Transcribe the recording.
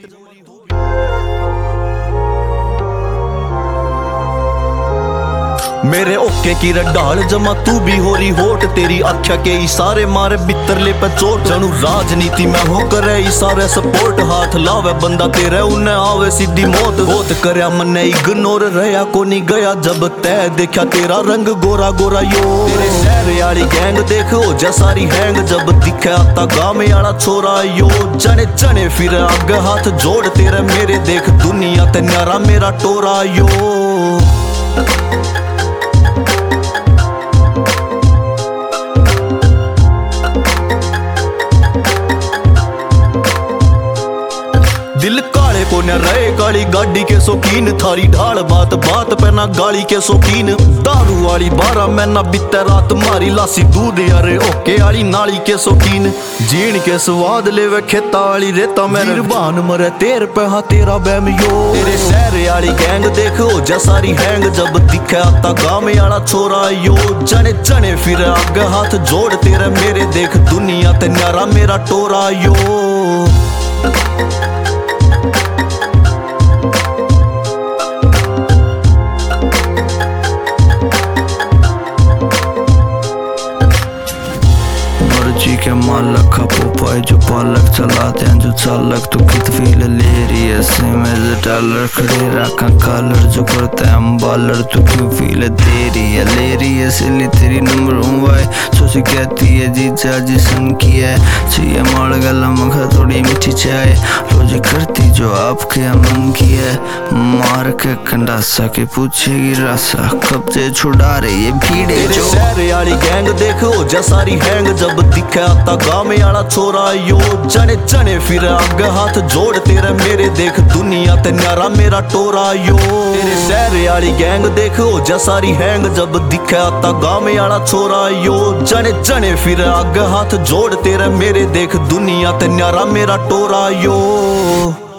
मेरे ओके की डाल जमा तू भी हो रही होट, तेरी आख्या के इशारे मारे बितरले पे चोट। जानू राजनीति में हो करे इशारे सपोर्ट, हाथ लावे बंदा तेरे उन्हें आवे सीधी मौत। होत करया मने इग्नोर रहा को नहीं गया, जब तय देखा तेरा रंग गोरा गोरा यो। तेरे शहर यारी गैंग देख हो जा सारी हैंग, जब दिखा आता गाँव यारा छोरा यो। जने जने फिर आगे हाथ जोड़ तेरे मेरे, देख दुनिया ते न्यारा मेरा टोरा यो। दिल काले को न रहे काली गाड़ी के शौकीन, थारी ढाल बात बात पे ना गाली के शौकीन। दारू वाली 12 महीना बीते रात मारी लासी दूध यारे ओके वाली नाली के शौकीन। जीण के स्वाद लेवे खेता वाली रेता मेरे बान मरे तेर पे हाँ तेरा बैम यो। तेरे शहर वाली गैंग देख हो जा सारी हैंग, जब दिखे आता गाँव वाला छोरा यो। जने जने फिर आगे हाथ जोड़ तेरे मेरे, देख दुनिया ते न्यारा मेरा टोरा यो। मर्जी के मालक खपो पाए जो पालक चलाते हैं जो चालक। तो कित फील ले रही है सिमेज डॉलर खड़े रखा कॉलर जो करते हैं हम बालर। तो क्यों फील दे रही है ले रही है सिली तेरी नंबर हुआ सोची कहती है जीजा जी सन की है। चाहिए माड़ गला मखा थोड़ी मीठी चाय, रोज करती जो आपके मन की है। मार के कंडासा के पूछेगी रासा, कब्जे छुड़ा रही है भीड़े जो। शहर वाली गैंग देख हो जा सारी हैंग, जब दिखे आता गाँव वाला छोरा यो। जने जने फिर आगे हाथ जोड़ तेरे मेरे, देख दुनिया ते न्यारा मेरा टोरा यो। तेरे शहर वाली गैंग देख हो जा सारी हैंग, जब दिखे आता गाँव वाला छोरा यो। जने जने फिर आगे हाथ जोड़ तेरे मेरे, देख दुनिया ते न्यारा मेरा टोरा यो।